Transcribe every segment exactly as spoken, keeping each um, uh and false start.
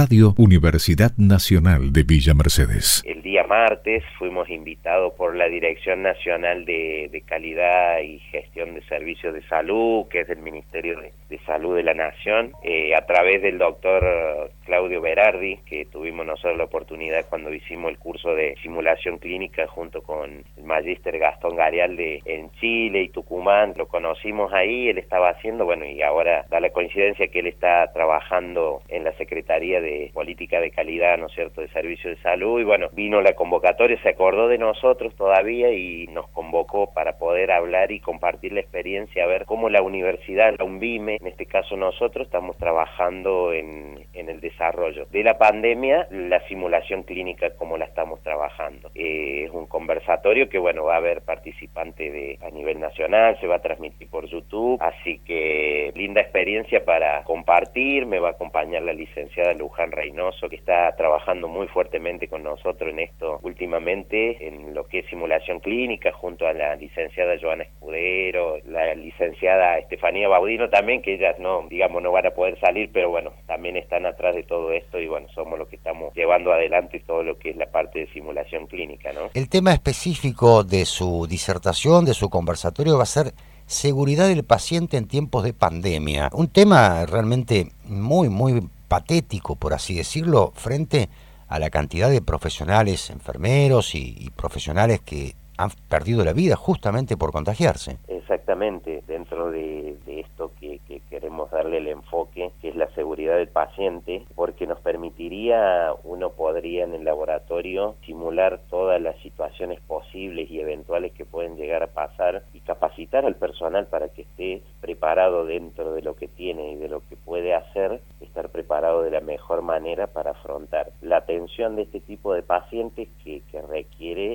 Radio Universidad Nacional de Villa Mercedes. El día martes fuimos invitados por la Dirección Nacional de, de Calidad y Gestión de Servicios de Salud, que es del Ministerio de, de Salud de la Nación, eh, a través del doctor Claudio Berardi, que tuvimos nosotros la oportunidad cuando hicimos el curso de simulación clínica junto con el magíster Gastón Garialde en Chile y Tucumán. Lo conocimos ahí, él estaba haciendo, bueno, y ahora da la coincidencia que él está trabajando en la Secretaría de Política de Calidad, ¿no es cierto?, de Servicios de Salud, y bueno, vino la convocatoria, se acordó de nosotros todavía y nos convocó para poder hablar y compartir la experiencia, a ver cómo la universidad, la UNVIME, en este caso nosotros, estamos trabajando en, en el desarrollo de la pandemia, la simulación clínica, como la estamos trabajando. Eh, es un conversatorio que, bueno, va a haber participantes de, a nivel nacional, se va a transmitir por YouTube, así que linda experiencia para compartir. Me va a acompañar la licenciada Luján Reynoso, que está trabajando muy fuertemente con nosotros en esto últimamente, en lo que es simulación clínica, junto a la licenciada Joana Escudero, la licenciada Estefanía Baudino también, que ellas no, digamos, no van a poder salir, pero bueno, también están atrás de todo esto y bueno, somos los que estamos llevando adelante todo lo que es la parte de simulación clínica, ¿no? El tema específico de su disertación, de su conversatorio, va a ser seguridad del paciente en tiempos de pandemia. Un tema realmente muy, muy patético, por así decirlo, frente a la cantidad de profesionales, enfermeros y, y profesionales que han perdido la vida justamente por contagiarse. Exactamente, dentro de, de esto que, que queremos darle el enfoque, que es la seguridad del paciente, porque nos permitiría, uno podría en el laboratorio simular todas las situaciones posibles y eventuales que pueden llegar a pasar y capacitar al personal para que esté preparado dentro de lo que tiene y de lo que puede hacer, estar preparado de la mejor manera para afrontar la atención de este tipo de pacientes que, que requiere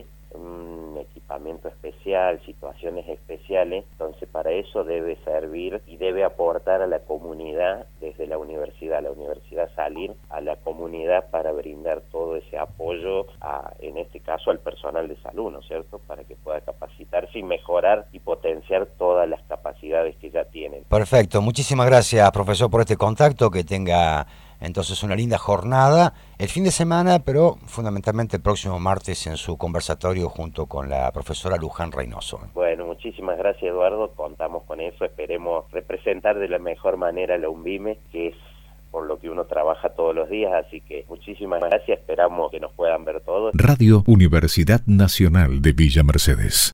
un equipamiento especial, situaciones especiales. Entonces para eso debe servir y debe aportar a la comunidad desde la universidad, la universidad salir a la comunidad para brindar todo ese apoyo, a, en este caso al personal de salud, ¿no es cierto?, para que pueda capacitarse y mejorar y potenciar todas las capacidades que ya tienen. Perfecto, muchísimas gracias, profesor, por este contacto, que tenga entonces una linda jornada el fin de semana, pero fundamentalmente el próximo martes en su conversatorio junto con la profesora Luján Reynoso. Bueno, muchísimas gracias, Eduardo, contamos con eso, esperemos representar de la mejor manera la UNVIME, que es por lo que uno trabaja todos los días, así que muchísimas gracias, esperamos que nos puedan ver todos. Radio Universidad Nacional de Villa Mercedes.